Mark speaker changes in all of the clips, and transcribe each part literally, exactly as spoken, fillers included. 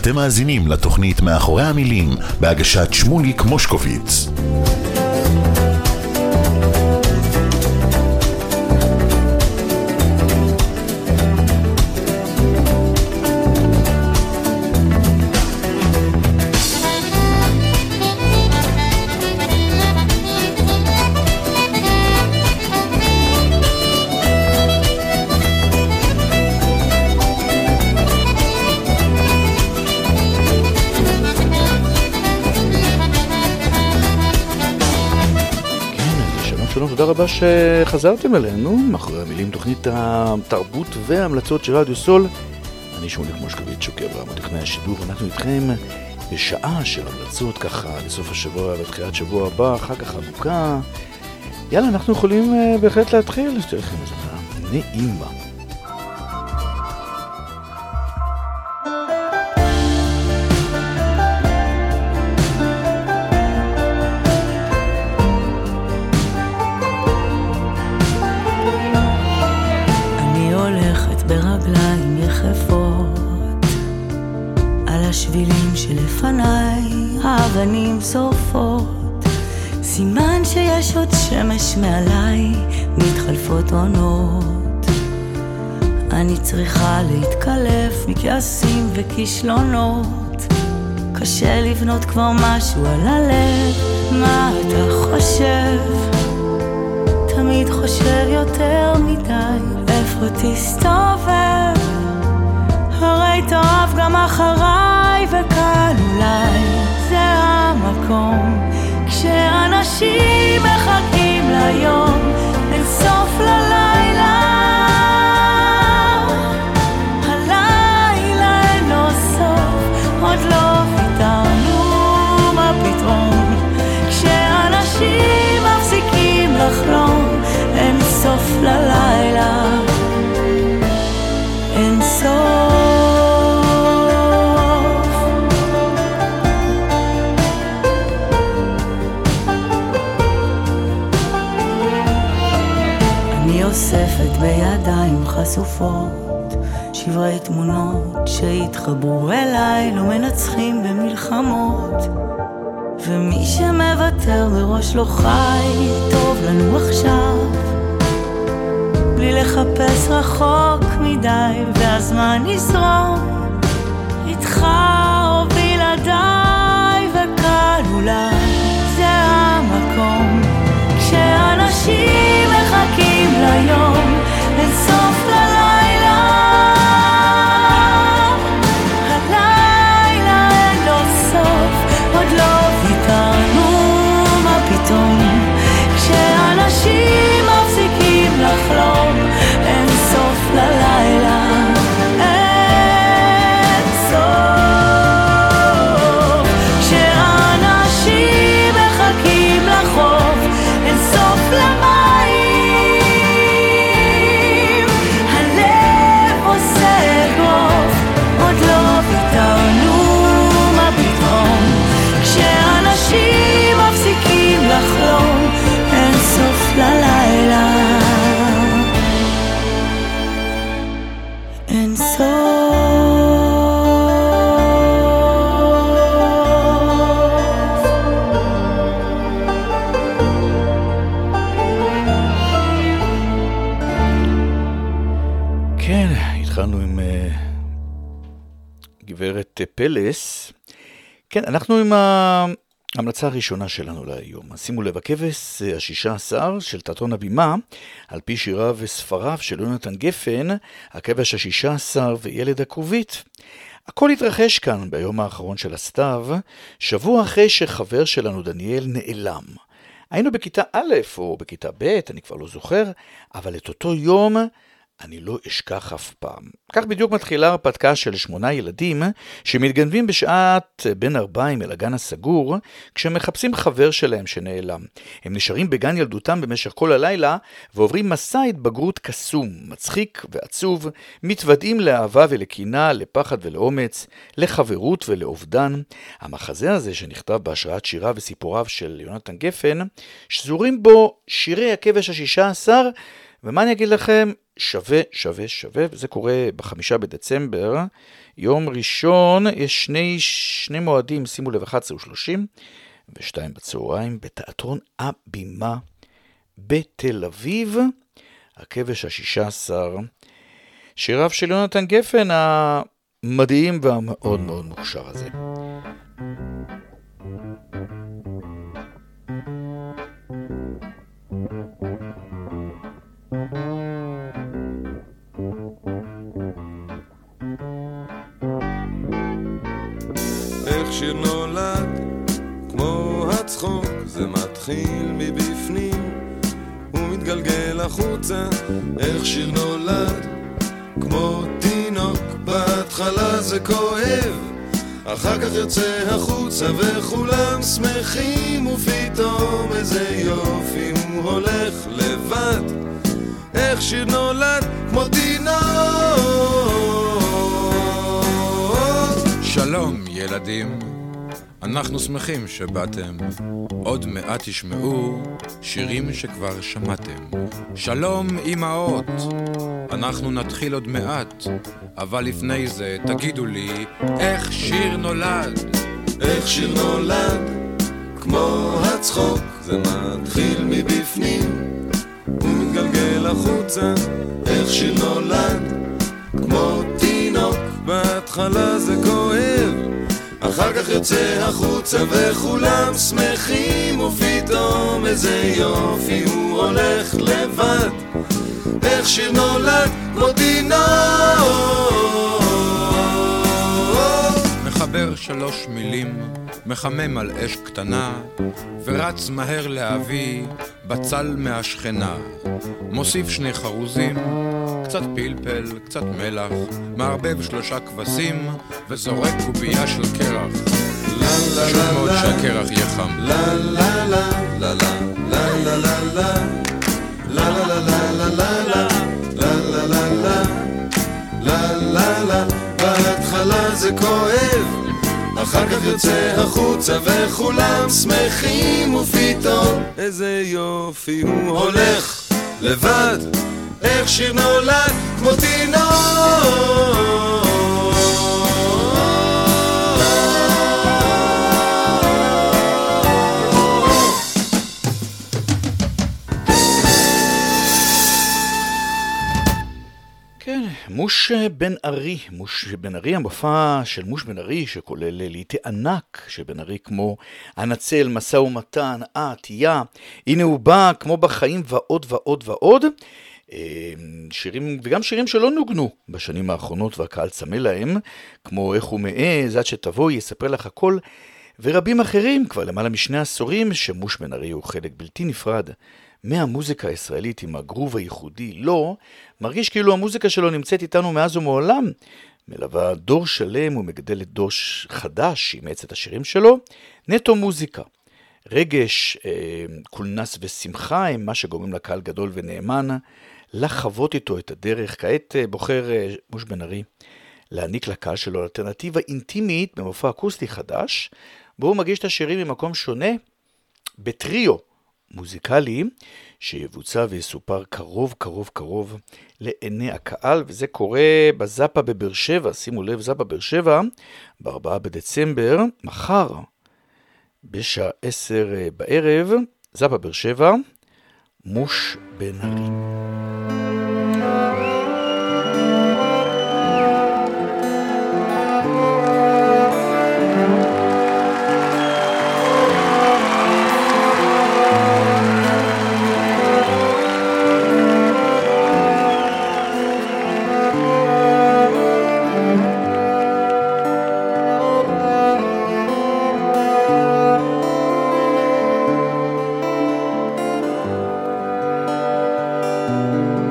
Speaker 1: אתם מאזינים לתוכנית מאחורי המילים בהגשת שמוליק מושקוביץ.
Speaker 2: תודה רבה שחזרתם אלינו, מאחורי המילים תוכנית התרבות וההמלצות של רדיו סול. אני שמוליק מושקוביץ, שוקר ברמות טכנאי השידור, ואנחנו איתכם בשעה של המלצות ככה לסוף השבוע ותחילת שבוע הבא, אחר כך ארוכה. יאללה, אנחנו יכולים בהחלט להתחיל, שתהיה לכם איזה נעימה.
Speaker 3: ברגליים יחפות על השבילים שלפניי, האבנים שורפות, סימן שיש עוד שמש מעליי, מתחלפות עונות. אני צריכה להתקלף מכעסים וכישלונות, קשה לבנות כבר משהו על הלב. מה אתה חושב? תמיד חושב יותר מדי, איפה תסתובב? הרי טוב גם אחריי, וכאן אולי זה המקום, כשאנשים מחכים ליום, אין סוף ללילה. הלילה אין לו סוף, עוד לא ויתרנו, מה פתאום? כשאנשים מפסיקים לחלום, אין סוף ללילה, אין סוף. אני אוספת בידיים חשופות שברי תמונות שהתחברו אליי, לא מנצחים במלחמות, ומי שמוותר בראש לא חי. טוב לנו עכשיו בלי לחפש רחוק מדי, והזמן יזרום איתך או בלעדיי, וכאן אולי זה המקום, כשאנשים מחכים ליום, אין סוף ללילה. הלילה אין לו סוף, עוד לא ויתרנו, מה פתאום? כשאנשים מפסיקים לחלום, אין סוף ללילה, אין סוף. כשאנשים מחכים לחוף, אין סוף למים, הלב עושה גוף, עוד לא ויתרנו, מה פתאום? כשאנשים מפסיקים לחלום, אין סוף ללילה, אין סוף.
Speaker 2: כן, התחלנו עם uh, גברת פלס. כן, אנחנו עם ההמלצה הראשונה שלנו להיום. שימו לב, הכבש השישה עשר של תיאטרון הבימה, על פי שיריו וספריו של יונתן גפן, הכבש השישה עשר וילד הכרובית. הכל התרחש כאן ביום האחרון של הסתיו, שבוע אחרי שחבר שלנו דניאל נעלם. היינו בכיתה א' או בכיתה ב', אני כבר לא זוכר, אבל את אותו יום אני לא אשכח אף פעם. כך בדיוק מתחילה הרפתקה של שמונה ילדים שמתגנבים בשעת בין ארבעים אל הגן הסגור, כשמחפשים חבר שלהם שנעלם. הם נשארים בגן ילדותם במשך כל הלילה, ועוברים מסע התבגרות קסום, מצחיק ועצוב, מתוודעים לאהבה ולקינה, לפחד ולאומץ, לחברות ולאובדן. המחזה הזה שנכתב בהשראת שיריו וסיפוריו של יונתן גפן, שזורים בו שירי הכבש השישה עשר, ומה אני אגיד לכם? שווה, שווה, שווה, וזה קורה בחמישה בדצמבר. יום ראשון יש שני, שני מועדים, שימו לב, אחת עשרה ושלושים, ושתיים בצהריים, בתיאטרון הבימה בתל אביב, הכבש השישה עשר, שיריו של יונתן גפן המדהים והמאוד מאוד מוכשר הזה.
Speaker 4: איך שיר נולד כמו הצחוק, זה מתחיל מבפנים ומתגלגל החוצה. איך שיר נולד כמו תינוק, בהתחלה זה כואב, אחר כך יוצא החוצה וכולם שמחים, ופתאום איזה יופי הוא הולך לבד. איך שיר נולד כמו תינוק.
Speaker 5: שלום ילדים, אנחנו שמחים שבאתם, עוד מעט תשמעו שירים שכבר שמעתם. שלום אמאות, אנחנו נתחיל עוד מעט, אבל לפני זה תגידו לי איך שיר נולד.
Speaker 4: איך שיר נולד כמו הצחוק, זה מתחיל מבפנים ומתגלגל החוצה. איך שיר נולד כמו תינוק, בהתחלה זה כואב, אחר כך יוצא החוצה וכולם שמחים, ופתאום איזה יופי הוא הולך לבד. איך שיר נולד כמו תינוק.
Speaker 5: מחבר שלוש מילים, מחמם על אש קטנה, ורץ מהר להביא בצל מהשכנה. מוסיף שני חרוזים, קצת פלפל, קצת מלח, מערבב שלושה כבשים, וזורק קובייה של קרח. חשוב מאוד שהקרח יהיה חם.
Speaker 4: לה לה לה לה לה לה לה לה לה לה לה לה לה לה לה לה לה לה. בהתחלה זה כואב, אחר כך יוצא החוצה וכולם שמחים, ופתאום איזה יופי הוא הולך לבד. איך שיר נולד כמו תינוק.
Speaker 2: כן, מוש בן ארי, מוש בן ארי, המופע של מוש בן ארי שכולל לעיתי ענק של בן ארי כמו הנצל, מסע ומתן, עטייה, הנה הוא בא, כמו בחיים ועוד ועוד ועוד. שירים, וגם שירים שלא נוגנו בשנים האחרונות והקהל צמא להם, כמו איך הוא מעז, עד שתבוא יספר לך הכל, ורבים אחרים כבר למעלה משני עשורים שמוש בן ארי הוא חלק בלתי נפרד מהמוזיקה הישראלית עם הגרוב הייחודי. לא, מרגיש כאילו המוזיקה שלו נמצאת איתנו מאז ומעולם, מלווה דור שלם ומגדלת דור חדש עם עצת השירים שלו. נטו מוזיקה, רגש, אה, קולנס ושמחה הם מה שגורמים לקהל גדול ונאמן לחוות איתו את הדרך. כעת אה, בוחר אה, מוש בן ארי להעניק לקהל שלו אלטרנטיבה אינטימית במופע אקוסטי חדש, בו הוא מגיש את השירים ממקום שונה בטריו מוזיקלי שיבוצע ויסופר קרוב קרוב קרוב לעיני הקהל, וזה קורה בזאפה בבאר שבע. שימו לב, זאפה באר שבע ב-ארבעה בדצמבר, מחר בשעה עשר בערב, זאפה באר שבע, מוש בן ארי.
Speaker 4: Thank you.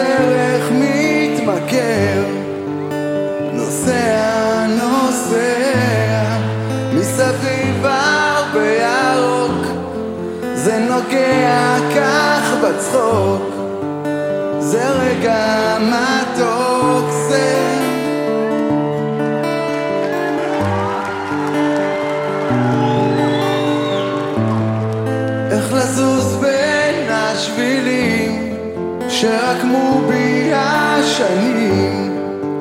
Speaker 6: בדרך מתמכר, נוסע נוסע מסביב הרבה ירוק, זה נוגע כך בצחוק, זה רגע מתוק זה. איך לזוז בין השבילים שרקמו בי השנים,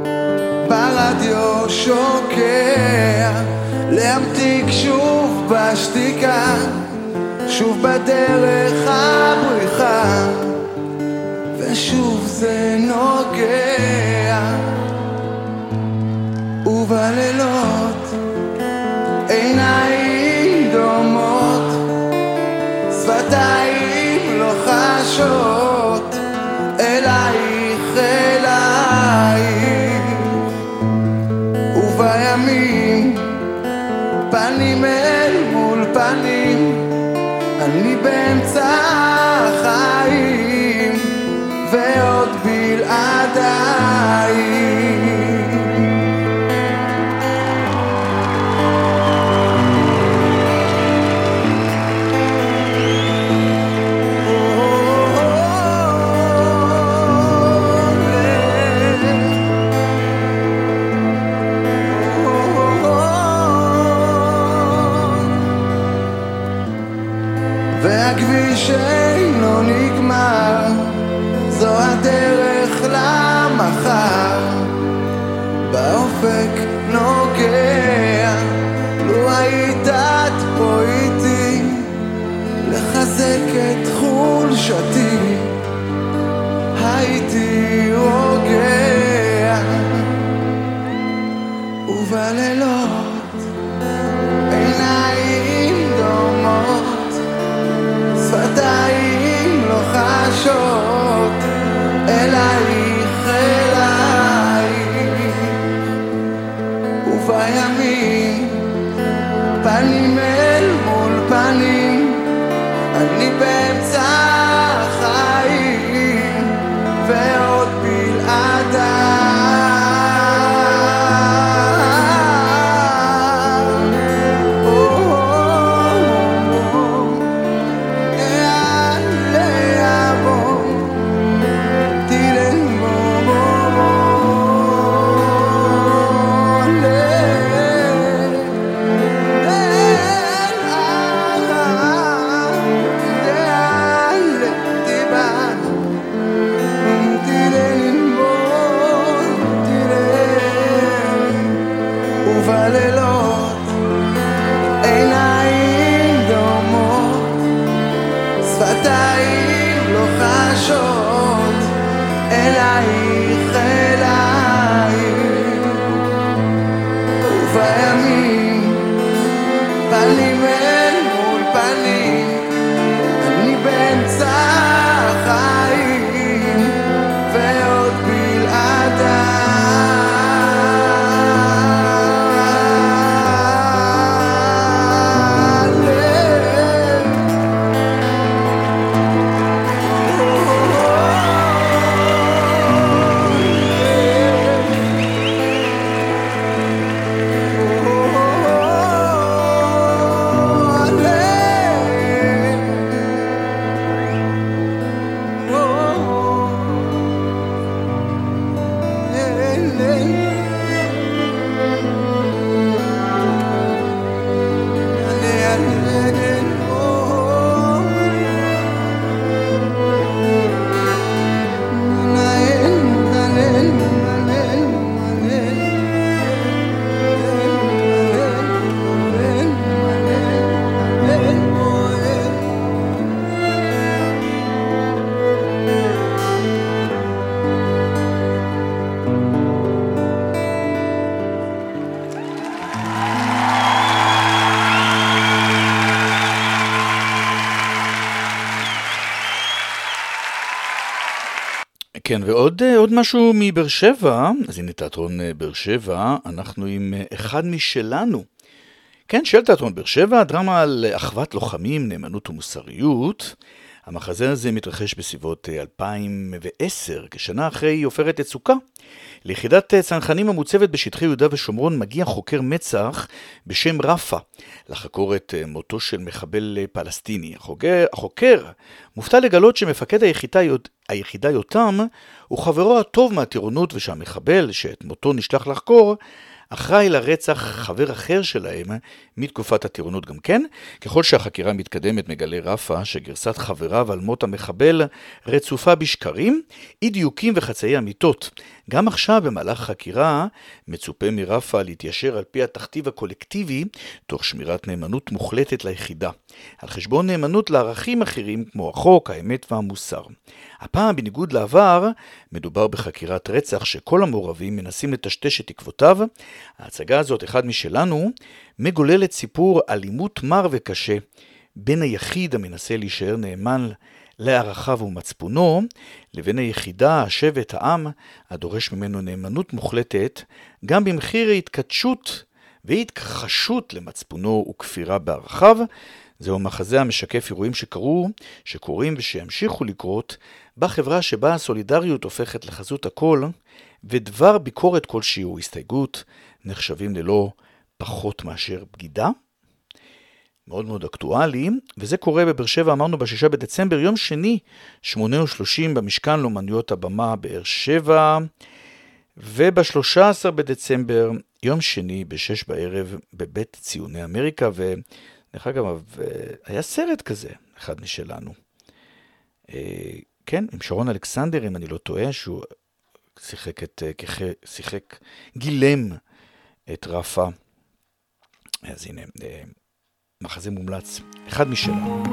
Speaker 6: ברדיו שוקע להמתיק שוב בשתיקה, שוב בדרך הבריחה, ושוב זה נוגע. ובלילות עיניים דומות, שפתיים לא חשות, אלייך אלייך. ובימים פנים אל מול פנים, אני באמצע החיים ועוד בלעדיי. והכביש אינו נגמר, זו הדרך למחר, באופק נוגע. לו היית את פה איתי לחזק את חולשתי, הייתי רוגע. ובלילות עיניים דומות, שפתיים לא חשות, אלייך אלייך. ובימים פנים אל מול פנים, אני באמצע החיים ועוד בלעדיי. ובלילות עיניים דומות, שפתיים לא חשות, אלייך אלייך. ובימים פנים אל מול פנים, אני באמצע החיים ועוד בלעדיי.
Speaker 2: כן, ועוד עוד משהו מבאר שבע, אז הנה תיאטרון באר שבע, אנחנו עם אחד משלנו. כן, של תיאטרון באר שבע, דרמה על אחוות לוחמים, נאמנות ומוסריות. המחזה הזה מתרחש בסביבות אלפיים ועשר, כשנה אחרי עופרת יצוקה. ליחידת צנחנים המוצבת בשטחי יהודה ושומרון מגיע חוקר מצ"ח בשם רפה לחקור את מותו של מחבל פלסטיני. החוקר, החוקר מופתע לגלות שמפקד היחידה, היחידה יותם הוא חברו הטוב מהטירונות, ושהמחבל שאת מותו נשלח לחקור אחראי לרצח חבר אחר שלהם מתקופת הטירונות גם כן. ככל שהחקירה מתקדמת מגלה רפה שגרסת חבריו על מות המחבל רצופה בשקרים, אי דיוקים וחצאי אמיתות. גם עכשיו במהלך חקירה מצופה מרפה להתיישר על פי התכתיב הקולקטיבי תוך שמירת נאמנות מוחלטת ליחידה, על חשבון נאמנות לערכים אחרים כמו החוק, האמת והמוסר. הפעם בניגוד לעבר מדובר בחקירת רצח שכל המעורבים מנסים לטשטש את תקוותיו. ההצגה הזאת, אחד משלנו, מגוללת סיפור אלימות מר וקשה בין היחיד המנסה להישאר נאמן לערכיו ומצפונו לבין היחידה, השבט, העם, הדורש ממנו נאמנות מוחלטת גם במחיר ההתקדשות והתכחשות למצפונו וכפירה בערכיו. זהו מחזה המשקף אירועים שקרו, שקורים ושימשיכו לקרות בחברה שבה הסולידריות הופכת לחזות הכל, ודבר ביקורת כלשהי או הסתייגות נחשבים ללא פחות מאשר בגידה. מאוד מאוד אקטואלי, וזה קורה בבאר שבע, אמרנו בשישה בדצמבר, יום שני, שמונה ושלושים, במשכן לאומנויות הבמה באר שבע, ובשלושה עשר בדצמבר, יום שני, בשש בערב, בבית ציוני אמריקה, ודרך אגב, היה סרט כזה, אחד משלנו. כן, עם שרון אלכסנדר, אם אני לא טועה, שהוא שיחק את, שיחק, גילם את רפה. אז הנה, מחזה מומלץ, אחד משלנו.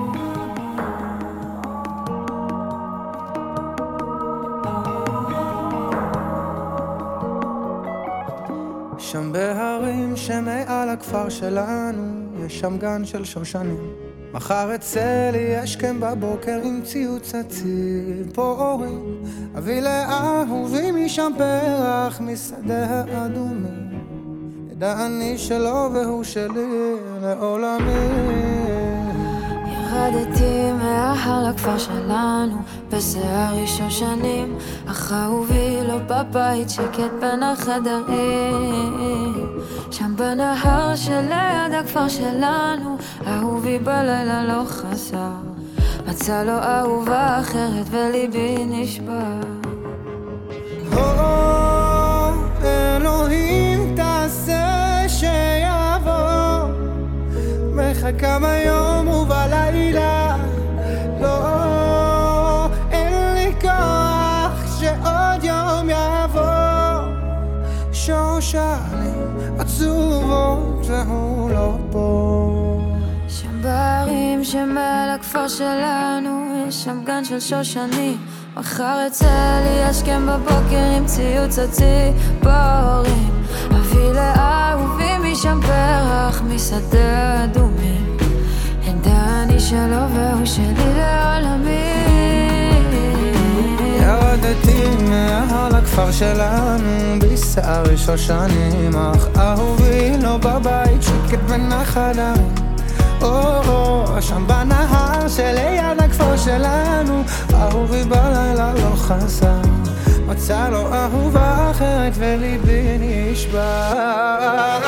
Speaker 6: שם בהרים שמעל הכפר שלנו יש שם גן של שושנים. מחר אצל ישכם בבוקר עם ציוץ הציפורים, אביא לאהובי משם פרח משדה האדומים. ידע אני שלו והוא שלי לעולמי.
Speaker 3: ירדתי מההר לכפר שלנו בשערי שושנים, אך אהובי לא בבית שקט בין החדרים. שם בנהר שליד הכפר שלנו אהובי בלילה לא חסר, מצא לו אהובה אחרת וליבי נשבר.
Speaker 6: אלוהים תעשה שיבוא, מחכה ביום ובלילה, לא, אין לי כוח שעוד יום יבוא. שושנים עצובות והוא לא פה.
Speaker 3: שם בערים שמעל הכפר שלנו יש שם גן של שושנים, מחר אצל ישכם בבוקר עם ציוץ הציפורים, אביא לאהובי משם פרח משדה אדומים. ידע אני שלו והוא שלי לעולמי.
Speaker 6: ירדתי מההר לכפר שלנו בשערי שושנים, אך אהובי לא בבית שקט בין החדרים. או, שם בנהר שליד הכפר שלנו אהובי בלילה לא חסר, מצא לו אהובה אחרת וליבי נשבר.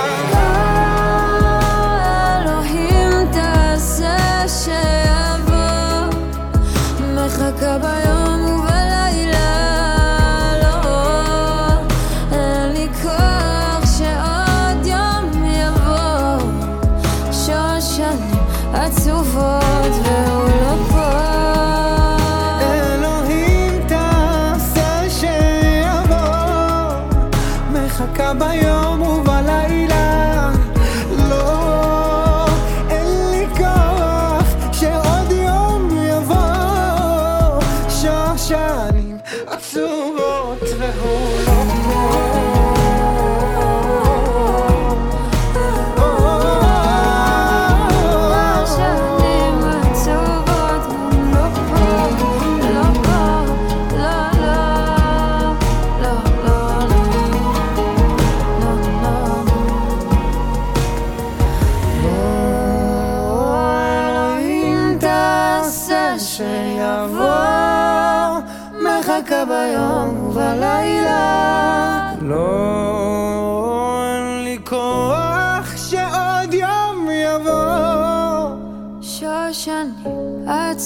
Speaker 3: אלוהים תעשה שיבוא, מחכה ביום ובלילה, לא, אין לי כוח שעוד יום יבוא. שושנים עצובות והוא לא פה.
Speaker 6: אלוהים תעשה שיבוא, מחכה ביום ובלילה, לא, אין לי כוח שעוד יום יבוא. שושנים עצובות והוא לא פה.
Speaker 3: שיבוא,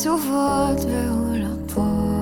Speaker 3: עצובות והוא לא פה.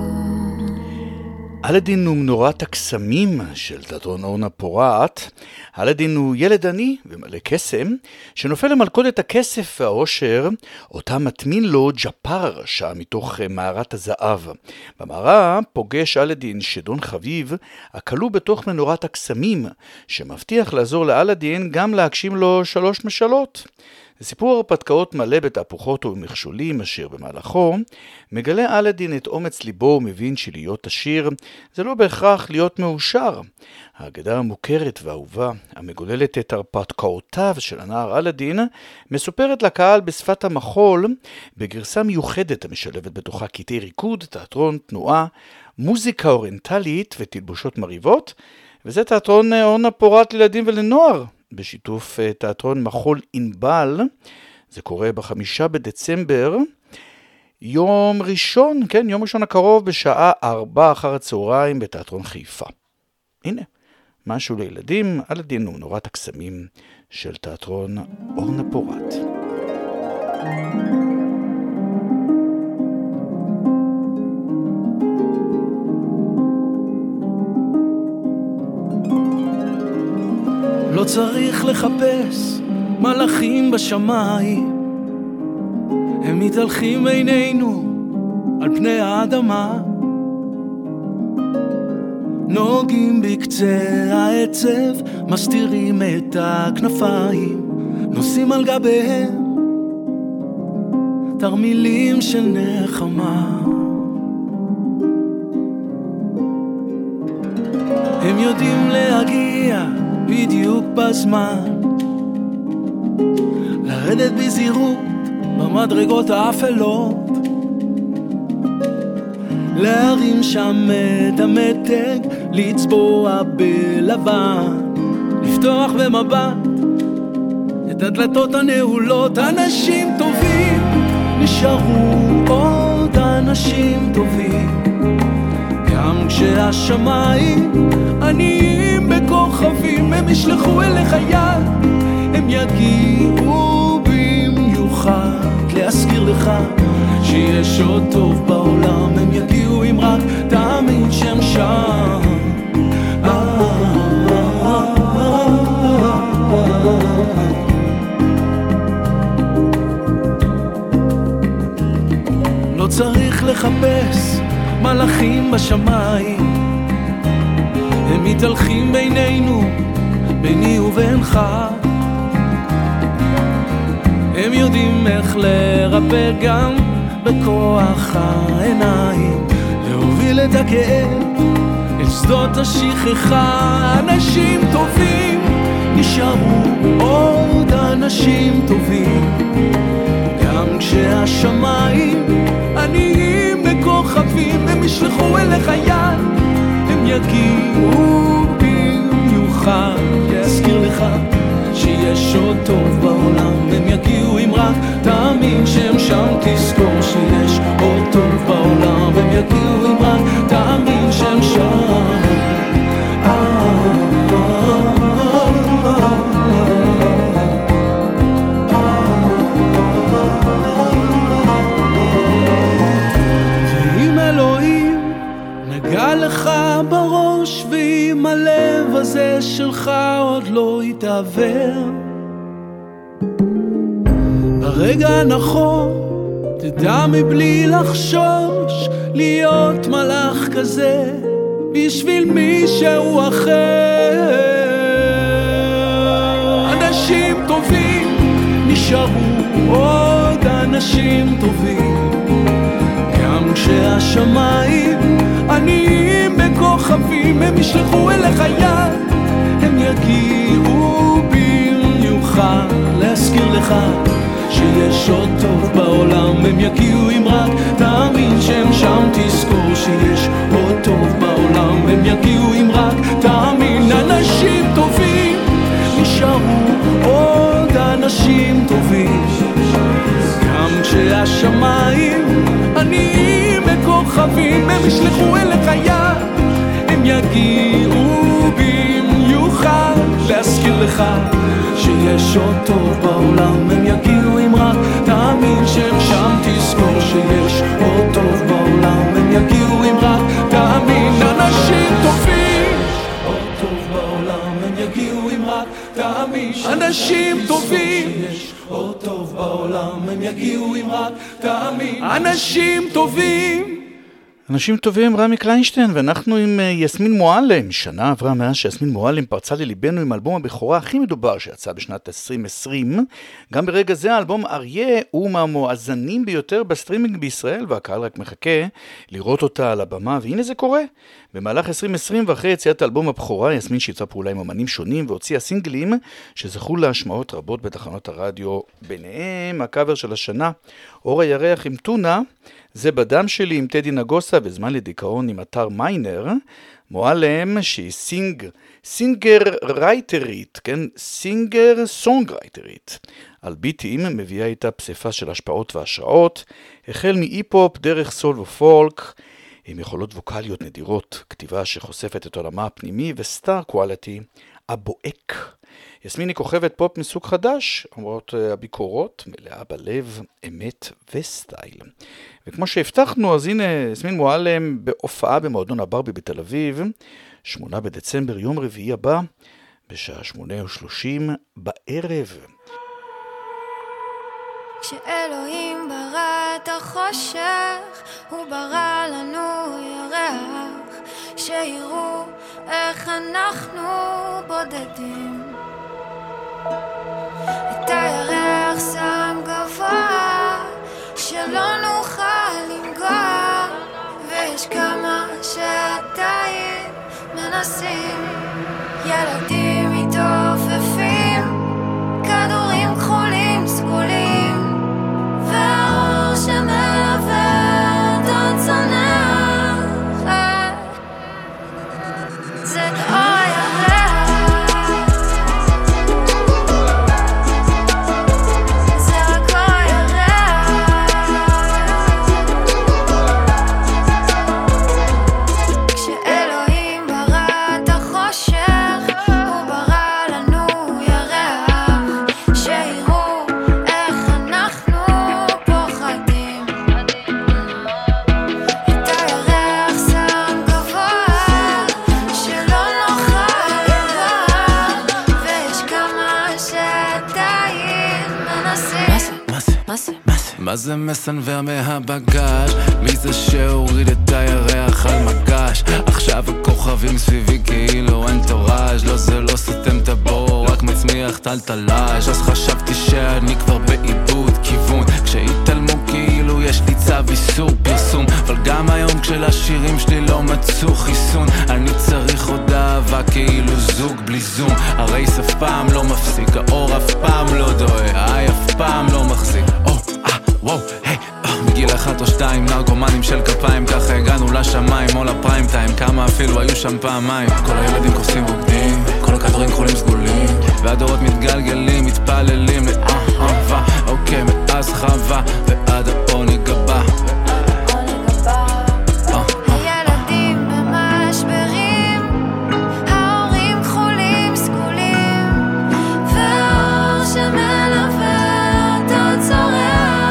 Speaker 2: אלאדין הוא מנורת הקסמים של תיאטרון אורנה פורת. אלאדין הוא ילד עני ומלא קסם, שנופל למלכודת הכסף והעושר, אותה מטמין לו ג'פר הרשע מתוך מערת הזהב. במערה פוגש אלאדין שדון חביב, הכלוא בתוך מנורת הקסמים, שמבטיח לעזור לאלאדין גם להגשים לו שלוש משלות. סיפור הרפתקאות מלא בתהפוכות ובמכשולים, אשר במהלכו מגלה אלאדין את אומץ ליבו ומבין שלהיות עשיר זה לא בהכרח להיות מאושר. האגדה המוכרת והאהובה המגוללת את הרפתקאותיו של הנער אלאדין מסופרת לקהל בשפת המחול, בגרסה מיוחדת המשלבת בתוכה קטעי ריקוד, תיאטרון, תנועה, מוזיקה אוריינטלית ותלבושות מריבות, וזה תיאטרון אורנה פורת לילדים ולנוער, בשיתוף תיאטרון מחול אינבל. זה קורה בחמישה בדצמבר, יום ראשון, כן, יום ראשון הקרוב בשעה ארבע אחר הצהריים בתיאטרון חיפה. הנה, משהו לילדים, אלאדין ומנורת הקסמים של תיאטרון אורנה פורת.
Speaker 7: לא צריך לחפש מלאכים בשמיים, הם מתהלכים בינינו על פני האדמה, נוגעים בקצה העצב, מסתירים את הכנפיים, נושאים על גביהם תרמילים של נחמה. הם יודעים להגיע בדיוק בזמן, לרדת בזהירות במדרגות האפלות, להרים שם את המתג, לצבוע בלבן, לפתוח במבט את הדלתות הנעולות. אנשים טובים נשארו עוד אנשים טובים, גם כשהשמיים עניים בכוכבים, הם ישלחו אליך יד, הם יגיעו במיוחד להזכיר לך שיש עוד טוב בעולם. הם יגיעו אם רק תאמין שהם שם. לא צריך לחפש מלאכים בשמיים, הם מתהלכים בינינו, ביני ובינך. הם יודעים איך לרפא גם בכוח העיניים, להוביל את הכאב אל שדות השכחה. אנשים טובים נשארו עוד אנשים טובים, גם כשהשמיים עניים בכוכבים, הם ישלחו אליך יד, הם יגיעו במיוחד להזכיר לך שיש עוד טוב בעולם. הם יגיעו אם רק תאמין שהם שם, תזכור שיש עוד טוב בעולם. הם יגיעו אם רק תאמין שהם שם. ואם אלוהים נגע לך בראש, ואם הלב הזה שלך עוד לא יתעבר, ברגע הנכון תדע מבלי לחשוש להיות מלאך כזה בשביל מישהו אחר. אנשים טובים נשארו עוד אנשים טובים, גם כשהשמיים עניים בכוכבים, הם ישלחו אליך יד, הם יגיעו במיוחד להזכיר לך שיש עוד טוב בעולם. הם יגיעו אם רק תאמין שהם שם, תזכור שיש עוד טוב בעולם. הם יגיעו אם רק תאמין. אנשים טובים נשארו עוד אנשים טובים, גם כשהשמיים עניים בכוכבים, הם ישלחו אליך יד, הם יגיעו במיוחד להזכיר לך שיש עוד טוב בעולם. הם יגיעו אם רק תאמין שהם שם, תזכור שיש יגיעו אם רק תאמין. אנשים טובים, יש אור טוב בעולם, הם יגיעו אם רק תאמין. אנשים טובים.
Speaker 2: אנשים טובים, רמי קליינשטיין, ואנחנו עם יסמין מועלם. שנה עברה מאז שיסמין מועלם פרצה לליבנו עם אלבום הבכורה הכי מדובר שיצא בשנת עשרים עשרים. גם ברגע זה האלבום אריה הוא מהמואזנים ביותר בסטרימינג בישראל, והקהל רק מחכה לראות אותה על הבמה, והנה זה קורה. במהלך עשרים עשרים ואחרי יציאת האלבום הבכורה, יסמין שיתפה פעולה עם אמנים שונים והוציאה סינגלים שזכו להשמעות רבות בתחנות הרדיו, ביניהם הקאבר של השנה, אור הירח עם טונה, זה בדם שלי עם טדי נגוסה וזמן לדיכאון עם אתר מיינר. מועלם שהיא סינג, סינגר רייטרית, כן? סינגר סונג רייטרית. על ביטים מביאה איתה פסיפה של השפעות והשראות, החל מאי-פופ דרך סול ופולק, עם יכולות ווקליות נדירות, כתיבה שחושפת את עולמה הפנימי וסטאר קואליטי הבועק. יסמין היא כוכבת פופ מסוג חדש, אומרות הביקורות, מלאה בלב, אמת וסטייל. וכמו שהבטחנו, אז הנה יסמין מועלם בהופעה במועדון הברבי בתל אביב, שמונה בדצמבר, יום רביעי הבא, בשעה שמונה ושלושים בערב.
Speaker 3: כשאלוהים ברא את החושך, הוא ברא לנו ירח, שיראו איך אנחנו בודדים. את הירח שם גבוה, שלא נוכל לנגוע, ויש כמה שעתיים מנסים. ילדים מתעופפים, כדורים כחולים סגולים, והאור שמלווה אותו צונח. זה אור ירח,
Speaker 8: מה זה מסנבר מהבגש? מי זה שהוריד את הירח על מגש? עכשיו הכוכבים סביבי כאילו אין תורש. לא זה לא סתם את הבור, רק מצמיח טלטלש. אז חשבתי שאני כבר באיבוד כיוון, כשהתעלמו כאילו יש לי צו איסור פרסום. אבל גם היום כשלשירים שלי לא מצאו חיסון, אני צריך עוד אהבה כאילו זוג בלי זום. הרייס אף פעם לא מפסיק, האור אף פעם לא דועה, האי אף פעם לא מחזיק. וואו, היי, בגיל אחת או שתיים, נרקומנים של כפיים, ככה הגענו לשמיים או לפריים טיים, כמה אפילו היו שם פעמיים. כל הילדים קורסים רוקדים, כל הכדורים כחולים סגולים, והדורות מתגלגלים, מתפללים לאהבה. אוקיי, מאז חווה ועד העוני גבה.
Speaker 3: הילדים במשברים, ההורים כחולים סגולים, והאור שמלווה אותו צורח.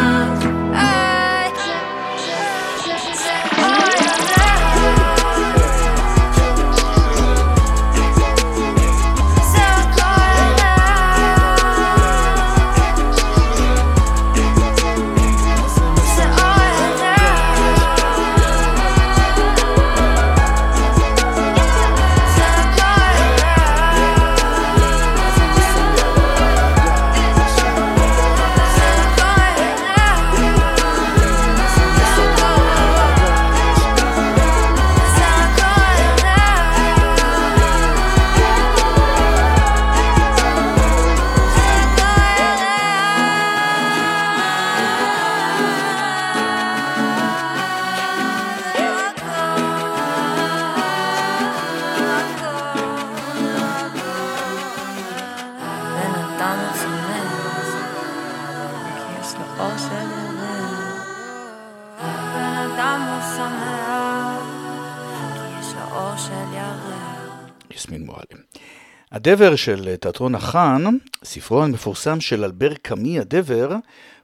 Speaker 2: יסמין מועלם. הדבר של תיאטרון החאן, ספרו המפורסם של אלבר קאמי הדבר,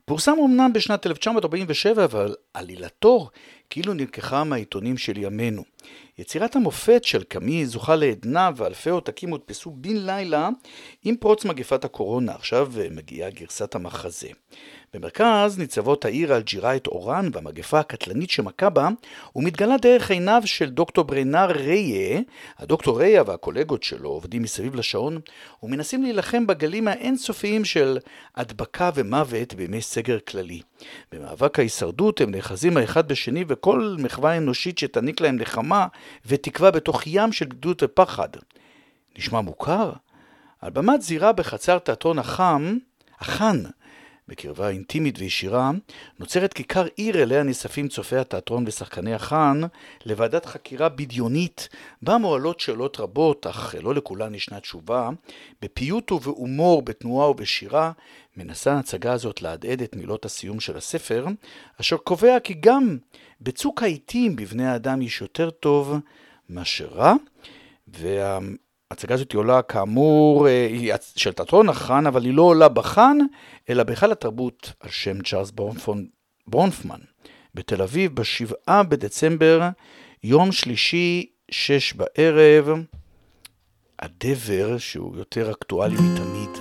Speaker 2: פורסם אמנם בשנת אלף תשע מאות ארבעים ושבע, אבל עלילתו כאילו נלקחה מהעיתונים של ימינו. יצירת המופת של קאמי זוכה לעדנה ואלפי עותקים הודפסו בן לילה עם פרוץ מגפת הקורונה. עכשיו מגיעה גרסת המחזה. במרכז ניצבות העיר אלג'ירה את אורן והמגפה הקטלנית שמכה בה, ומתגלה דרך עיניו של דוקטור ברנר רייה. הדוקטור רייה והקולגות שלו עובדים מסביב לשעון ומנסים להילחם בגלים האינסופיים של הדבקה ומוות בימי סגר כללי. במאבק ההישרדות הם נחזים האחד בשני, וכל מחווה אנושית שתעניק להם נחמה ותקווה בתוך ים של גדות ופחד. נשמע מוכר? על במת זירה בחצר תיאטרון החם, החן, בקרבה אינטימית וישירה, נוצרת כיכר עיר אליה נספים צופי התיאטרון ושחקני החן לוועדת חקירה בדיונית, בה מועלות שאלות רבות, אך לא לכולן ישנה תשובה. בפיוט ובהומור, בתנועה ובשירה, מנסה ההצגה הזאת להדהד את מילות הסיום של הספר, אשר קובע כי גם בצוק העיתים בבני האדם יש יותר טוב מאשר רע. וההצגה הזאת עולה כאמור, היא של תיאטרון החן, אבל היא לא עולה בחן, אלא בהיכל התרבות על שם צ'ארלס ברונפמן בתל אביב בשבעה בדצמבר, יום שלישי שש בערב. הדבר שהוא יותר אקטואלי מתמיד.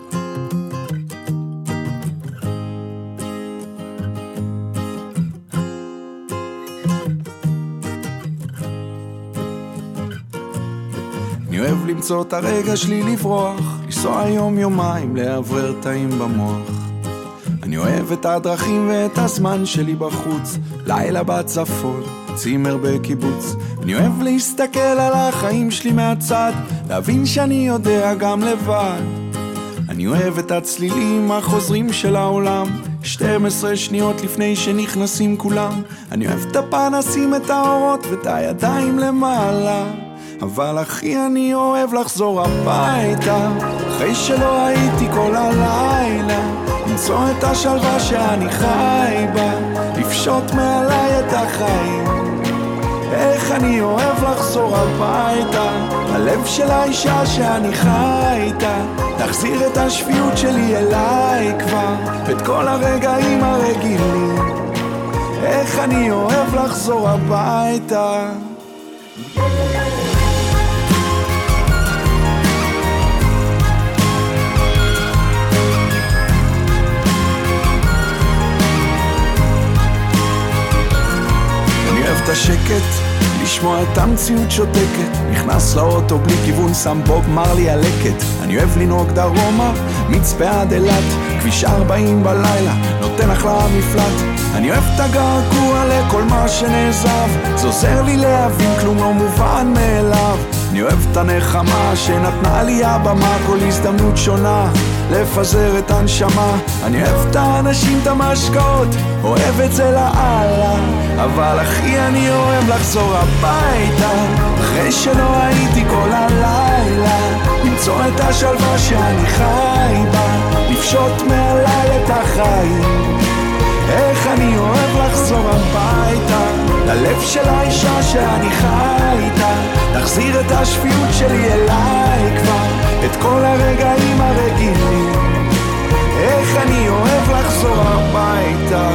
Speaker 9: אני אוהב למצוא את הרגע שלי לברוח, לנסוע יום יומיים לעבר תאים במוח. אני אוהב את הדרכים ואת הזמן שלי בחוץ, לילה בצפון, צימר בקיבוץ. אני אוהב להסתכל על החיים שלי מהצד, להבין שאני יודע גם לבד. אני אוהב את הצלילים החוזרים של העולם, שתים עשרה שניות לפני שנכנסים כולם. אני אוהב את הפנסים, את האורות ואת הידיים למעלה. אבל אחי אני אוהב לחזור הביתה, אחרי שלא הייתי כל הלילה, למצוא את השלווה שאני חי בה, לפשוט מעליי את החיים. איך אני אוהב לחזור הביתה, הלב של האישה שאני חי איתה, תחזיר את השפיות שלי אליי כבר, את כל הרגעים הרגילים. איך אני אוהב לחזור הביתה. את השקט, לשמוע את המציאות שותקת, נכנס לאוטו בלי כיוון, שם בוב מרלי הלקט. אני אוהב לנהוג דרומה, מצפה עד אילת, כביש ארבעים בלילה, נותן אחלה מפלט. אני אוהב את הגעגוע לכל מה שנעזב, זה עוזר לי להבין כלום לא מובן מאליו. אני אוהב את הנחמה שנתנה לי הבמה, כל הזדמנות שונה לפזר את הנשמה. אני אוהב את האנשים, את המשקעות, אוהב את זה לאללה, אבל אחי אני אוהב לחזור הביתה, אחרי שלא הייתי כל הלילה, למצוא את השלווה שאני חי בה, לפשוט מעליי את החיים. איך אני אוהב לחזור הביתה, ללב של האישה שאני חי איתה, תחזיר את השפיות שלי אליי כבר, את כל הרגעים הרגילים. איך אני אוהב לחזור הביתה.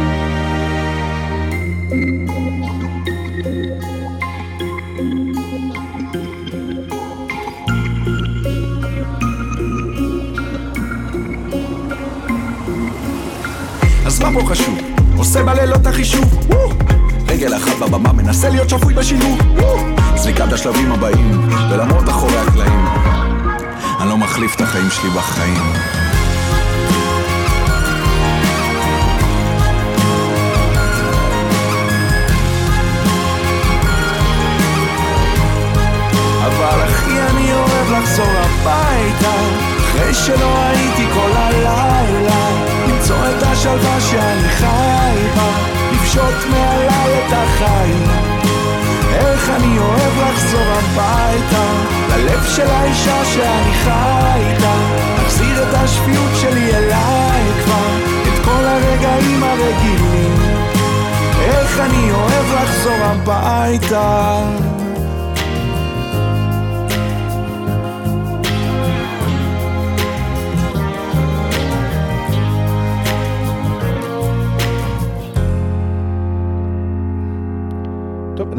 Speaker 9: אז מה פה חשוב? עושה בלילות החישוב, רגל אחת בבמה, מנסה להיות שפוי בשילוב, זריקת השלבים הבאים ולמרות אחורי הקלעים, אני לא מחליף את החיים שלי בחיים. אבל אחי אני אוהב לחזור הביתה, אחרי שלא הייתי כל הלילה, למצוא את השלווה שאני חי בה, לפשוט מעליי את החיים. איך אני אוהב לחזור הביתה, ללב של האישה שאני חי איתה, תחזיר את השפיות שלי אליי כבר, את כל הרגעים הרגילים. איך אני אוהב לחזור הביתה.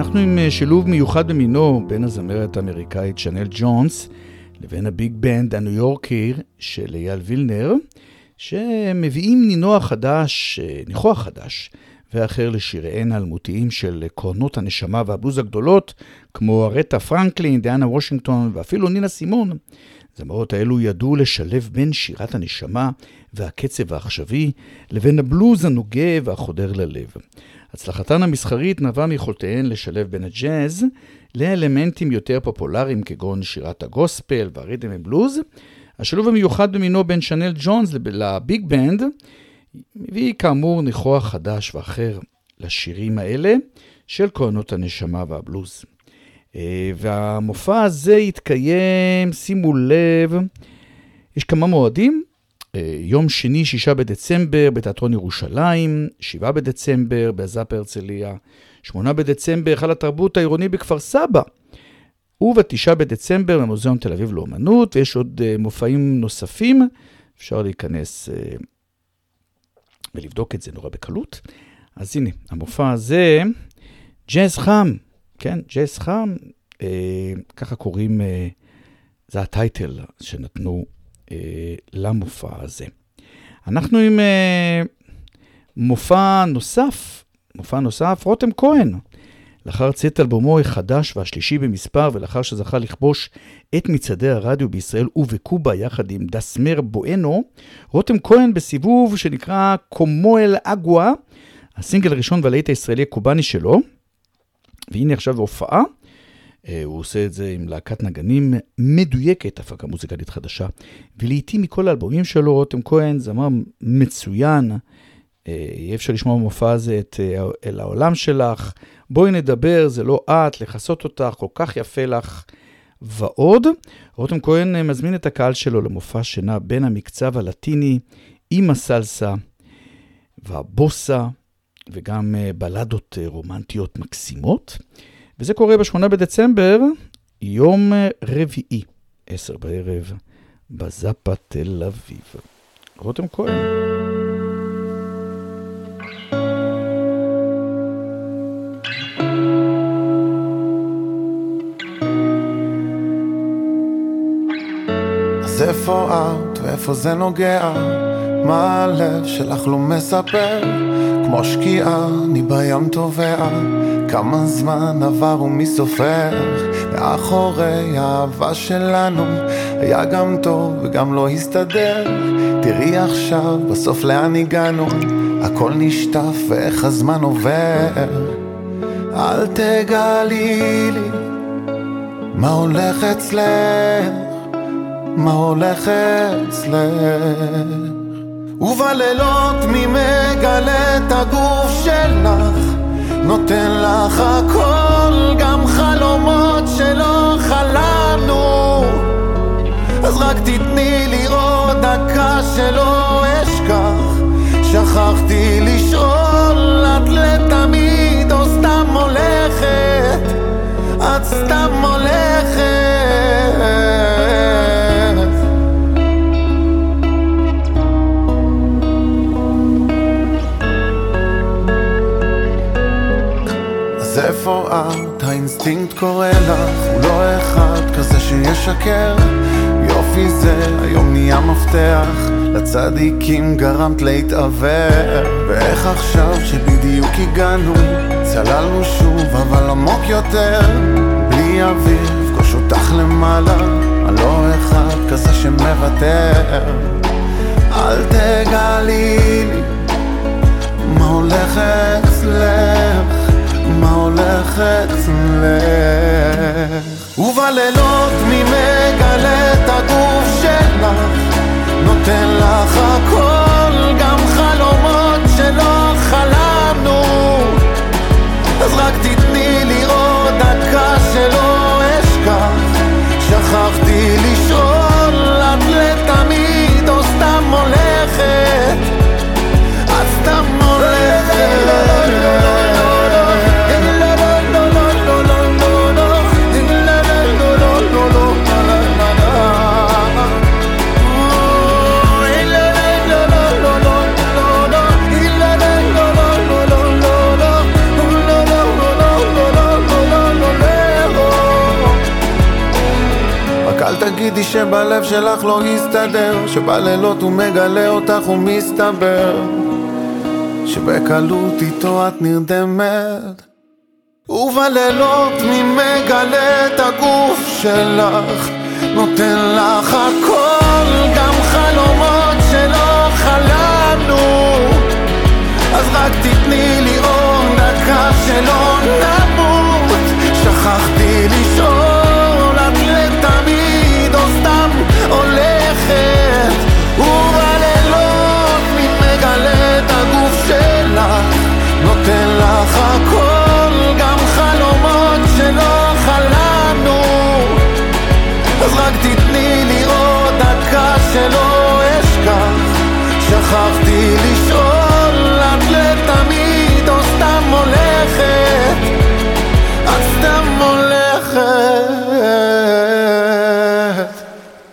Speaker 2: אנחנו עם שילוב מיוחד במינו בין הזמרת האמריקאית שנל ג'ונס לבין הביג בנד הניו יורקי של אייל וילנר, שמביאים נינוח חדש, ניחוח חדש ואחר לשיריהן האלמותיים של קורנות הנשמה והבלוז הגדולות, כמו ארתה פרנקלין, דיאנה וושינגטון ואפילו נינה סימון. הזמרות האלו ידעו לשלב בין שירת הנשמה והקצב העכשווי לבין הבלוז הנוגה והחודר ללב. הצלחתן המסחרית נבעה מיכולתיהן לשלב בין הג'אז לאלמנטים יותר פופולריים כגון שירת הגוספל והריתם ובלוז. השילוב המיוחד במינו בין שנל ג'ונס לביג בנד מביא כאמור ניחוח חדש ואחר לשירים האלה של כהנות הנשמה והבלוז. והמופע הזה יתקיים, שימו לב, יש כמה מועדים, יום שני שישה בדצמבר בתיאטרון ירושלים, שבעה בדצמבר בזאפ הרצליה, שמונה בדצמבר היכל התרבות העירוני בכפר סבא, ובתשעה בדצמבר במוזיאון תל אביב לאומנות, ויש עוד מופעים נוספים, אפשר להיכנס ולבדוק את זה נורא בקלות. אז הנה, המופע הזה, ג'אז חם, כן, ג'אז חם, אה, ככה קוראים, אה, זה הטייטל שנתנו אה, למופע הזה. אנחנו עם אה, מופע נוסף, מופע נוסף, רותם כהן, לאחר צאת אלבומו החדש והשלישי במספר, ולאחר שזכה לכבוש את מצעדי הרדיו בישראל ובקובה יחד עם דסמר בואנו, רותם כהן בסיבוב שנקרא קומו אל אגווה, הסינגל הראשון והלהיט הישראלי הקובני שלו, והנה עכשיו בהופעה, הוא עושה את זה עם להקת נגנים מדויקת, הפקה מוזיקלית חדשה, ולעיתים מכל האלבומים שלו, רותם כהן זמר מצוין, יהיה אפשר לשמוע במופע הזה את אל העולם שלך, בואי נדבר, זה לא את, לחסות אותך, כל כך יפה לך, ועוד. רותם כהן מזמין את הקהל שלו למופע שנע בין המקצב הלטיני עם הסלסה והבוסה, וגם בלדות רומנטיות מקסימות. וזה קורה בשמונה בדצמבר, יום רביעי, עשר בערב, בזאפה תל אביב. רותם כהן.
Speaker 10: אז איפה את ואיפה זה נוגע? מה הלב שלך לא מספר? כמו שקיעה אני בים טובע, כמה זמן עבר ומי סופר? מאחורי האהבה שלנו היה גם טוב וגם לא הסתדר. תראי עכשיו בסוף לאן הגענו, הכל נשטף ואיך הזמן עובר. אל תגלי לי מה הולך אצלך, מה הולך אצלך, ובלילות מי מגלה את הגוף שלך, נותן לך הכל, גם חלומות שלא חלמנו. אז רק תתני לי עוד דקה שלא אשכח, שכחתי לשאול, את לתמיד או סתם הולכת, את סתם הולכת. איפה את? האינסטינקט קורא לך, הוא לא אחד כזה שישקר. יופי זה היום נהיה מפתח, לצדיקים גרמת להתעבר. ואיך עכשיו שבדיוק הגענו, צללנו שוב אבל עמוק יותר. בלי אוויר פגוש אותך למעלה, אני לא אחד כזה שמוותר. אל תגלי לי מה הולך אצלך, מה הולך אצלך, ובלילות מי מגלה את הגוף שלך, נותן לך הכל, גם חלומות שלא חלמנו. אז רק תתני לי עוד דקה שלא אשכח, שכחתי לשאול, את לתמיד או סתם הולכת, את סתם הולכת. תגידי שבלב שלך לא יסתדר, שבלילות הוא מגלה אותך ומסתבר שבקלות איתו את נרדמת, ובלילות מי מגלה את הגוף שלך, נותן לך הכל, גם חלומות שלא חלמנו. אז רק תתני לי עוד דקה שלא נמות. שכחתי לשאול, את לתמיד או סתם הולכת, ובלילות מי מגלה את הגוף שלך, נותן לך הכל, גם חלומות שלא חלמנו. אז רק תתני לי עוד דקה שלא אשכח. שכחתי לשאול, את לתמיד או סתם הולכת, את סתם הולכת.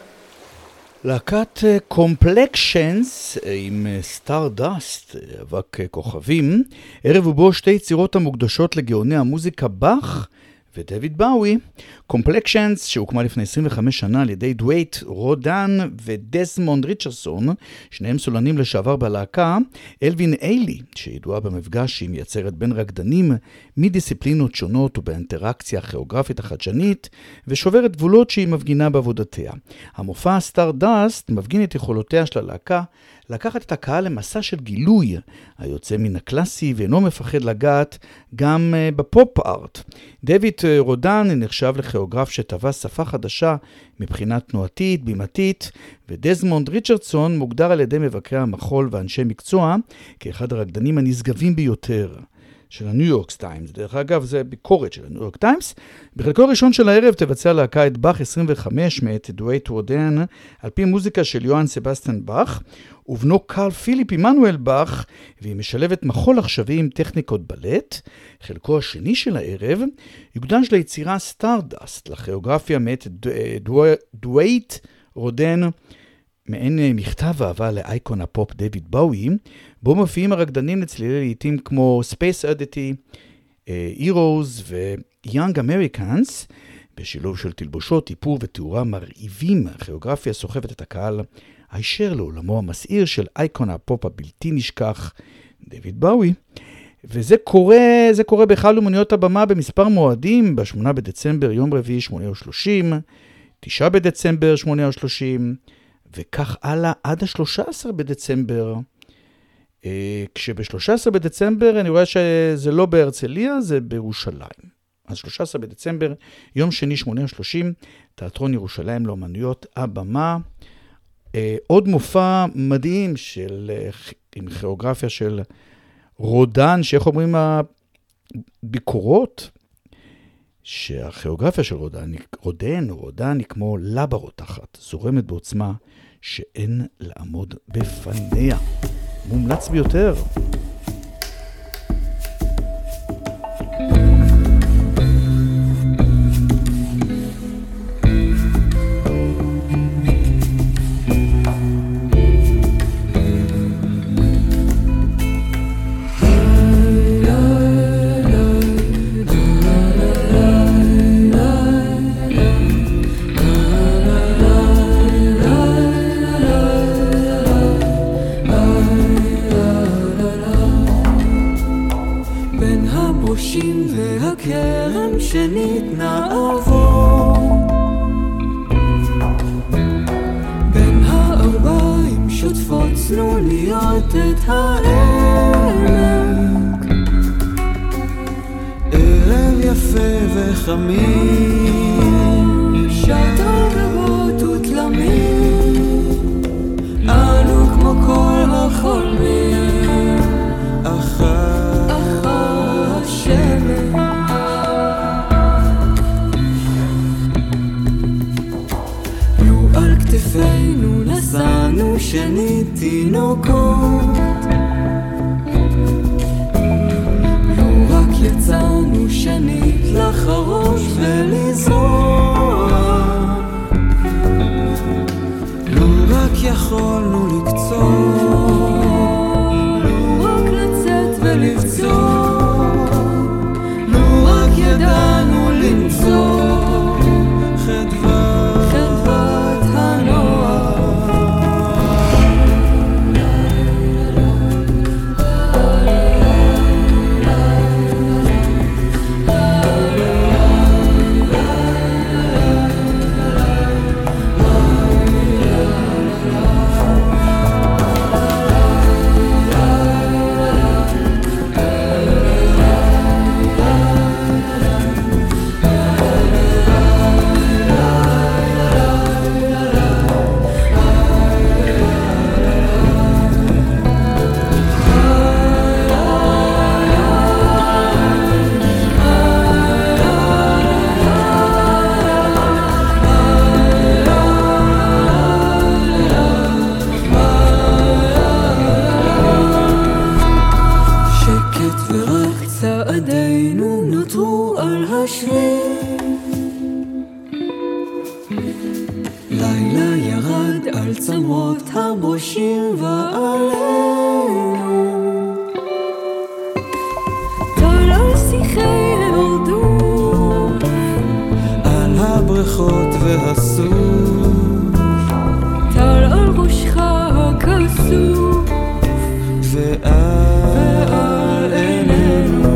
Speaker 2: להקת קומפלקשנס עם סטארדאסט, אבק כוכבים, ערב ובו שתי יצירות המוקדשות לגאוני המוזיקה באך ודויד באוי. קומפלקשנס שהוקמה לפני עשרים וחמש שנה על ידי דווייט רודן ודסמונד ריצ'רסון, שניהם סולנים לשעבר בלהקה. אלווין איילי, שידועה במפגש שהיא מייצרת בין רקדנים מדיסציפלינות שונות ובאינטראקציה הכיאוגרפית החדשנית, ושוברת גבולות שהיא מפגינה בעבודתיה. המופע סטארדאסט מפגין את יכולותיה של הלהקה לקחת את הקהל למסע של גילוי היוצא מן הקלאסי ואינו מפחד לגעת גם uh, בפופ-ארט. דויד רודן נחשב לכיאוגרף שטבע שפה חדשה מבחינה תנועתית, בימתית, ודסמונד ריצ'רדסון מוגדר על ידי מבקרי המחול ואנשי מקצוע כאחד הרקדנים הנשגבים ביותר של הניו יורק טיימס. דרך אגב, זה ביקורת של הניו יורק טיימס. בחלקו הראשון של הערב תבצע להקה את באך עשרים וחמש מאת דווייט רודן, על פי מוזיקה של יוהאן סבסטיאן באך, ובנו קרל פיליפ עמנואל באך, והיא משלבת מחול עכשווי עם טכניקות בלט. חלקו השני של הערב יוקדש ליצירה סטארדאסט, לכיאוגרפיה מאת דווייט רודן, מעין מכתב אהבה לאייקון הפופ דויד באוי, בו מופיעים הרקדנים לצלילי לעיתים כמו Space Oddity, Heroes ו-Young Americans, בשילוב של תלבושות, איפור ותאורה מרהיבים. הכיאוגרפיה סוחבת את הקהל הישר לעולמו המסעיר של אייקון הפופ הבלתי נשכח דויד באוי. וזה קורה, זה קורה בחל אומנויות הבמה במספר מועדים, ב-שמונה בדצמבר יום רביעי שמונה ושלושים, תשעה בדצמבר שמונה ושלושים, וכך הלאה עד ה-שלושה עשר בדצמבר. כשב-שלושה עשר בדצמבר אני רואה שזה לא בהרצליה, זה בירושלים. אז שלושה עשר בדצמבר, יום שני שמונה ושלושים, תיאטרון ירושלים לאומנויות הבמה. עוד מופע מדהים של, עם כיאוגרפיה של רודן, שאיך אומרים הביקורות, שהכיאוגרפיה של רודן, רודן או רודן היא כמו לבה רותחת, זורמת בעוצמה שאין לעמוד בפניה. מומלץ ביותר.
Speaker 6: והכרם שניתנה עבור בין הארבעים שותפות צנוניות את העמק, ערב יפה וחמים, שטר גבות ותלמים, אנו כמו כל החולמים אחר אחר השמש. כתפינו נסענו שנית תינוקות, לא רק יצאנו שנית לחרוש ולזרוע, לא רק יכולנו לקצור, לא רק לצאת ולבצור, לא רק ידענו למצוא חדווה חדווה לילה ירד על צמרות הבושים ועלינו טל על שיחי הרדו על הבריכות והסוף טל על ראשך הכסוף ועל עינינו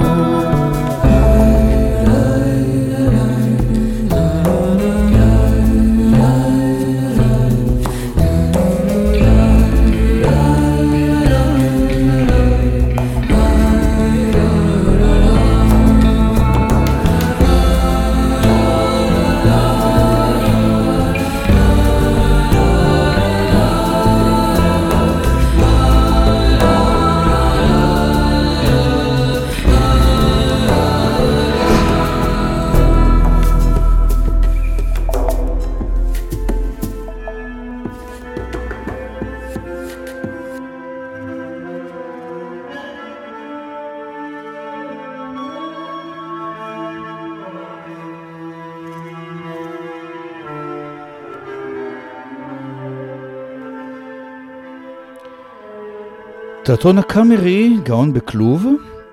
Speaker 2: תיאטרון הקאמרי, גאון בכלוב,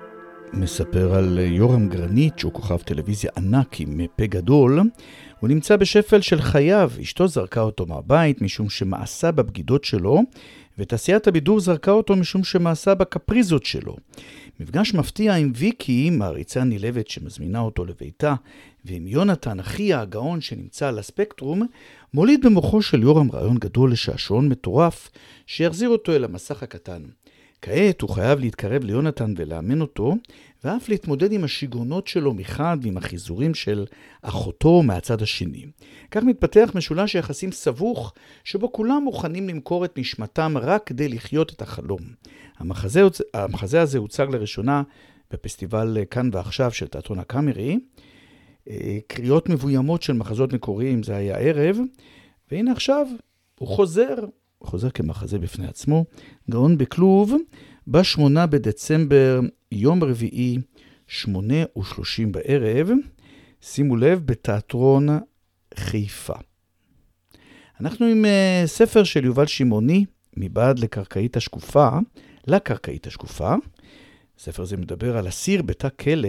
Speaker 2: מספר על יורם גרנית, שהוא כוכב טלוויזיה ענק עם פה גדול. הוא נמצא בשפל של חייו, אשתו זרקה אותו מהבית משום שמעשה בבגידות שלו, ותעשיית הבידור זרקה אותו משום שמעשה בקפריזות שלו. מפגש מפתיע עם ויקי, מעריצה נילבת שמזמינה אותו לביתה, ועם יונתן, אחי הגאון שנמצא על הספקטרום, מוליד במוחו של יורם רעיון גדול לשעשועון מטורף, שיחזיר אותו אל המסך הקטן. כעת הוא חייב להתקרב ליונתן ולאמן אותו, ואף להתמודד עם השיגעונות שלו מחד ועם החיזורים של אחותו מהצד השני. כך מתפתח משולש יחסים סבוך, שבו כולם מוכנים למכור את נשמתם רק כדי לחיות את החלום. המחזה, המחזה הזה הוצג לראשונה בפסטיבל כאן ועכשיו של תיאטרון הקאמרי. קריאות מבוימות של מחזות מקוריים, זה היה ערב, והנה עכשיו הוא חוזר, הוא חוזר כמחזה בפני עצמו, גאון בכלוב, בשמונה בדצמבר, יום רביעי, שמונה ושלושים בערב, שימו לב, בתיאטרון חיפה. אנחנו עם uh, ספר של יובל שמעוני, מבעד לקרקעית השקופה, לקרקעית השקופה. הספר הזה מדבר על אסיר בתא כלא,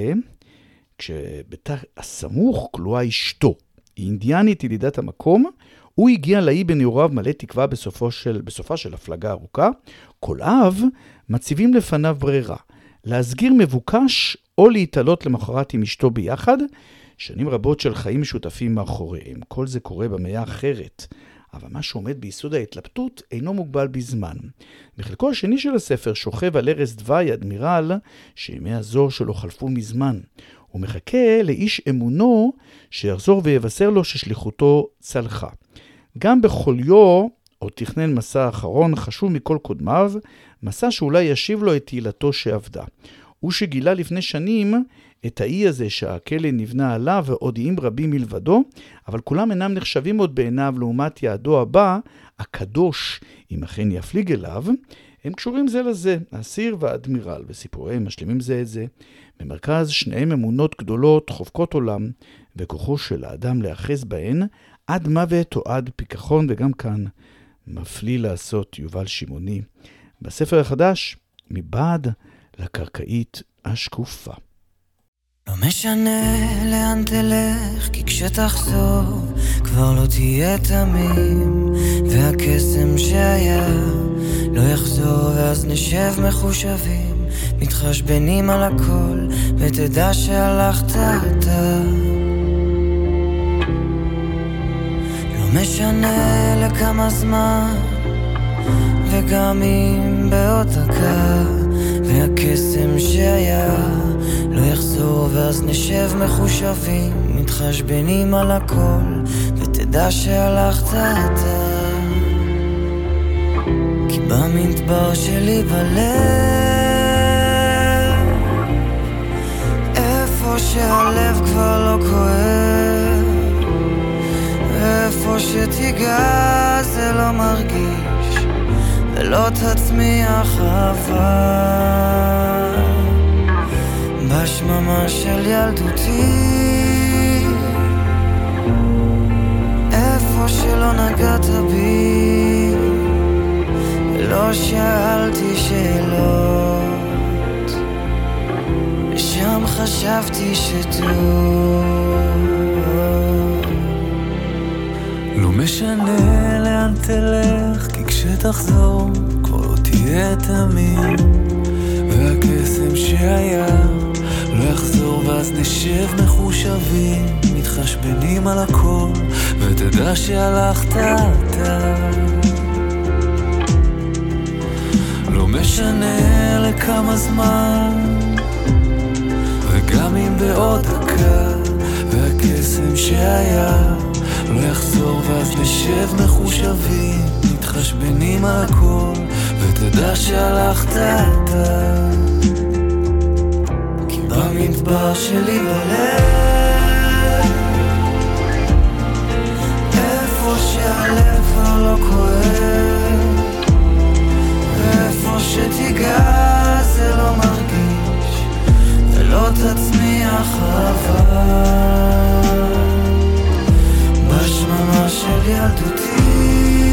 Speaker 2: כשבתא הסמוך כלואה אשתו. היא אינדיאנית ילידת המקום, הוא הגיע לאי בנעוריו מלא תקווה בסופו של, בסופה של הפלגה ארוכה. כל אב מציבים לפניו ברירה, להסגיר מבוקש או להתעלות למחרת עם אשתו ביחד, שנים רבות של חיים משותפים מאחוריהם. כל זה קורה במאה אחרת, אבל מה שעומד ביסוד ההתלבטות אינו מוגבל בזמן. בחלקו השני של הספר שוכב על ערש דווי אדמירל שימי הזוהר שלו חלפו מזמן. הוא מחכה לאיש אמונו שיחזור ויבשר לו ששליחותו צלחה. גם בחוליו, או תכנן מסע האחרון, חשוב מכל קודמיו, מסע שאולי ישיב לו את תהילתו שעבדה. הוא שגילה לפני שנים את האי הזה שהכלא נבנה עליו ועוד איים רבים מלבדו, אבל כולם אינם נחשבים עוד בעיניו לעומת יעדו הבא, הקדוש, אם אכן יפליג אליו. הם קשורים זה לזה, האסיר והאדמירל, וסיפוריהם משלימים זה את זה. במרכז שניהם אמונות גדולות, חובקות עולם, וכוחו של האדם להאחז בהן, עד מוות או עד פיקחון, וגם כאן מפליא לעשות יובל שמעוני. בספר החדש, מבעד לקרקעית השקופה.
Speaker 11: לא משנה לאן תלך, כי כשתחזור כבר לא תהיה תמים, והקסם שהיה לא יחזור, ואז נשב מחושבים, מתחשבנים על הכל, ותדע שהלכת אתה. לא משנה לכמה זמן, וגם אם בעוד דקה, והקסם שהיה לא יחזור, ואז נשב מחושבים, מתחשבנים על הכל, ותדע שהלכת אתה. כי במדבר שלי בלב, איפה שהלב כבר לא כואב, איפה שתיגע זה לא מרגיש, ולא תצמיח אהבה. בשממה של ילדותי, איפה איפה שלא נגעת בי, לא שאלתי שאלות, שם חשבתי שטוב.
Speaker 8: לא משנה לאן תלך, כי כשתחזור כבר לא תהיה תמיד, והקסם שהיה לא יחזור, ואז נשב מחושבים מתחשבנים על הכל, ותדע שהלכת אתה. לא משנה לכמה זמן, וגם אם בעוד דקה, והקסם שהיה לא יחזור, ואז נשב מחושבים מתחשבנים על הכל, ותדע שהלכת אתה. כי במדבר שלי בלב, איפה שהלב כבר לא כואב, ואיפה שתיגע זה לא מרגיש, ולא תצמיח אהבה. בשממה של ילדותי,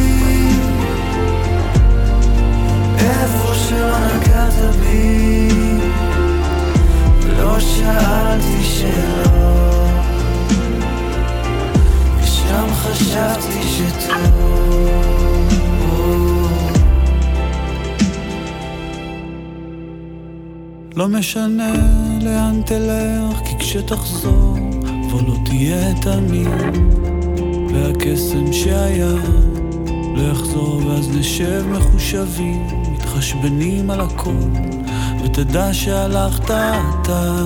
Speaker 8: איפה שלא נגעת בי, לא שאלתי שאלות, ושם חשבתי שטוב.
Speaker 9: לא משנה לאן תלך, כי כשתחזור כבר לא תהיה תמיד, והקסם שהיה לא יחזור, ואז נשב מחושבים מתחשבנים על הכל, ותדע שהלכת אתה.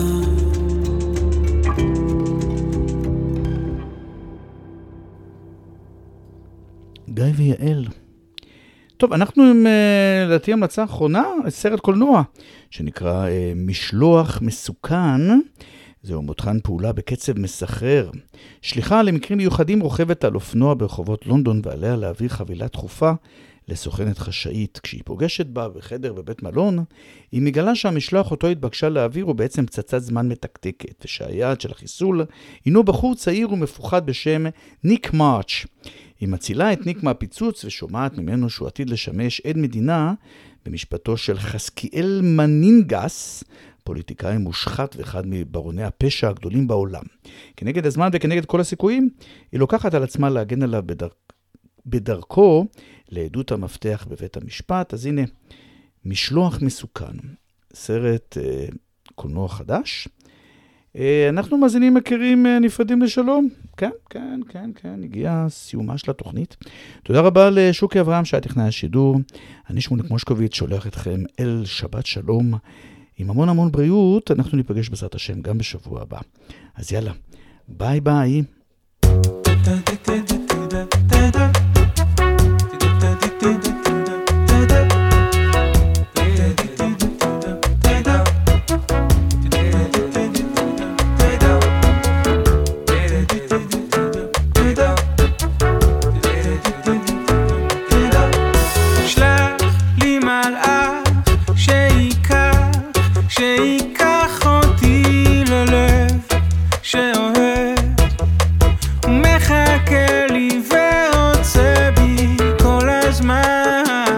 Speaker 2: גיא ויעל. טוב, אנחנו עם לדעתי המלצה האחרונה, סרט קולנוע שנקרא משלוח מסוכן. זהו מותחן פעולה בקצב מסחרר. שליחה למקרים מיוחדים רוכבת על אופנוע ברחובות לונדון, ועליה להעביר חבילה דחופה לסוכנת חשאית. כשהיא פוגשת בה בחדר בבית מלון, היא מגלה שהמשלוח אותו התבקשה להעביר הוא בעצם פצצת זמן מתקתקת, ושהיעד של החיסול הינו בחור צעיר ומפוחד בשם ניק מרץ'. היא מצילה את ניק מהפיצוץ ושומעת ממנו שהוא עתיד לשמש עד מדינה במשפטו של חסקיאל מנינגס, פוליטיקאי מושחת ואחד מברוני הפשע הגדולים בעולם. כנגד הזמן וכנגד כל הסיכויים, היא לוקחת על עצמה להגן עליו בדר... בדרכו לעדות המפתח בבית המשפט. אז הנה, משלוח מסוכן, סרט אה, קולנוע חדש. אה, אנחנו מאזינים מכירים אה, נפרדים לשלום. כן, כן, כן, כן, הגיעה סיומה של התוכנית. תודה רבה לשוקי אברהם שהיה טכנאי השידור. אני שמוליק מושקוביץ, שולח אתכם אל שבת שלום. עם המון המון בריאות, אנחנו ניפגש בעזרת השם גם בשבוע הבא. אז יאללה, ביי ביי.
Speaker 12: שיקח אותי ללב שאוהב ומחכה לי ורוצה בי כל הזמן.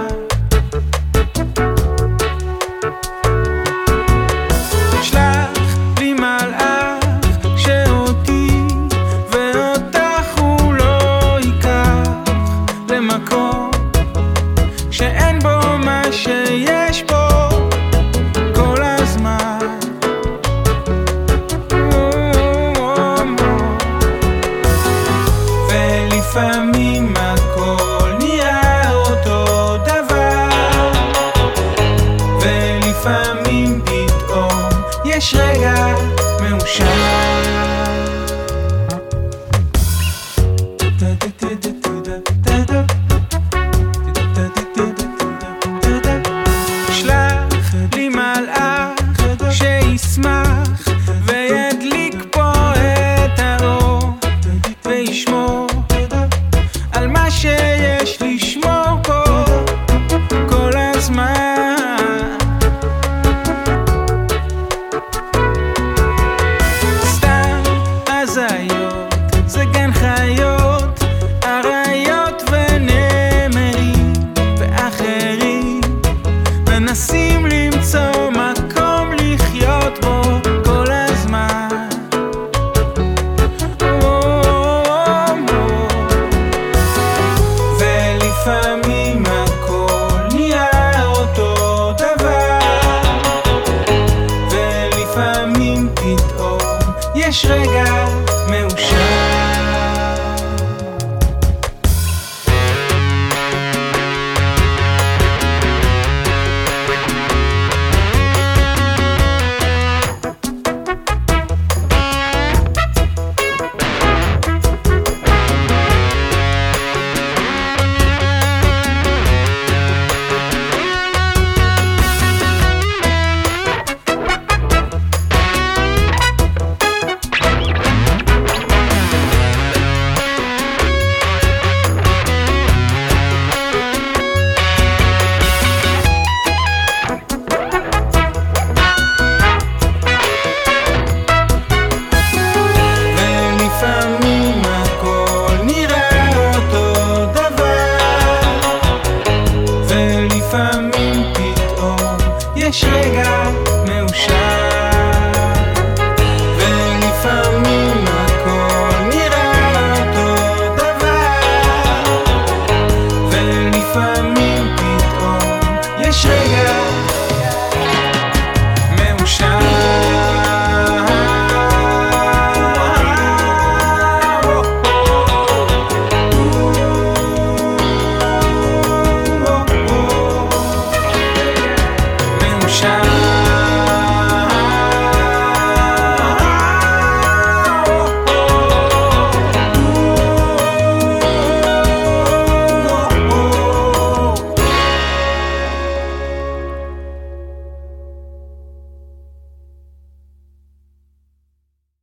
Speaker 12: שלח לי מלאך שאותי ואותך הוא לא ייקח למקום שאין בו מה שיש בו לפעמים הכל נראה אותו דבר, ולפעמים פתאום יש רגע מאושר. שלח לי מלאך שישמח וידליק פה את האור וישמור על מה שיש לי.